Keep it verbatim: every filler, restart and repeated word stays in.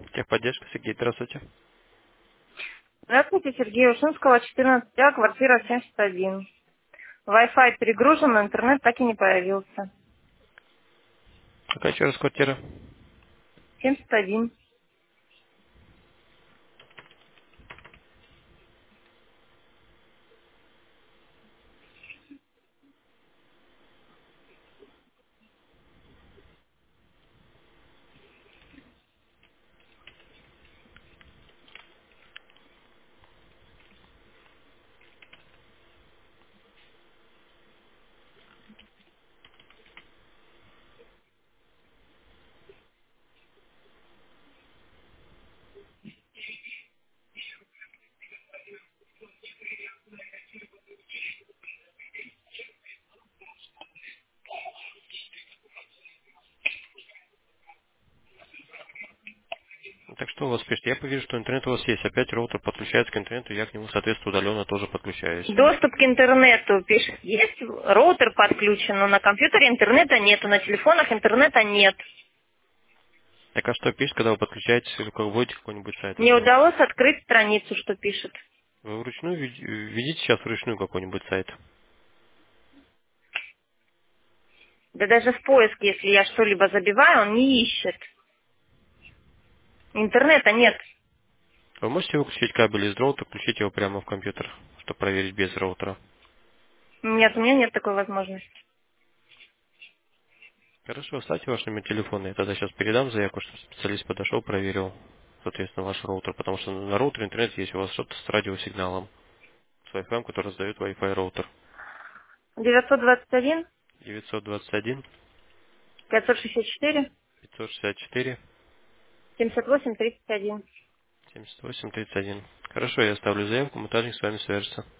Техподдержка, Сергей, здравствуйте. Здравствуйте, Сергей Ушинского, четырнадцать А, квартира семьдесят один. Wi-Fi перегружен, но интернет так и не появился. Какая еще раз квартира? семьдесят один. Так что у вас пишет? Я повижу, что интернет у вас есть. Опять роутер подключается к интернету, я к нему, соответственно, удаленно тоже подключаюсь. Доступ к интернету, пишет, есть, роутер подключен, но на компьютере интернета нету, на телефонах интернета нет. Так а что пишет, когда вы подключаетесь или как вводите какой-нибудь сайт Не открыть? удалось открыть страницу, что пишет. Вы вручную введ- введите сейчас вручную какой-нибудь сайт. Да даже в поиске, если я что-либо забиваю, он не ищет. Интернета нет. Вы можете выключить кабель из роутера, включить его прямо в компьютер, чтобы проверить без роутера. Нет, у меня нет такой возможности. Хорошо, оставьте ваш номер телефона. Я тогда сейчас передам заявку, чтобы специалист подошел, проверил, соответственно, ваш роутер. Потому что на роутере интернет есть у вас что-то с радиосигналом, с Wi-Fi, который раздает Wi-Fi роутер. девятьсот двадцать один, девятьсот двадцать один пятьсот шестьдесят четыре, пятьсот шестьдесят четыре семьдесят восемь тридцать один. семьдесят восемь тридцать один. Хорошо, я оставлю заявку, монтажник с вами свяжется.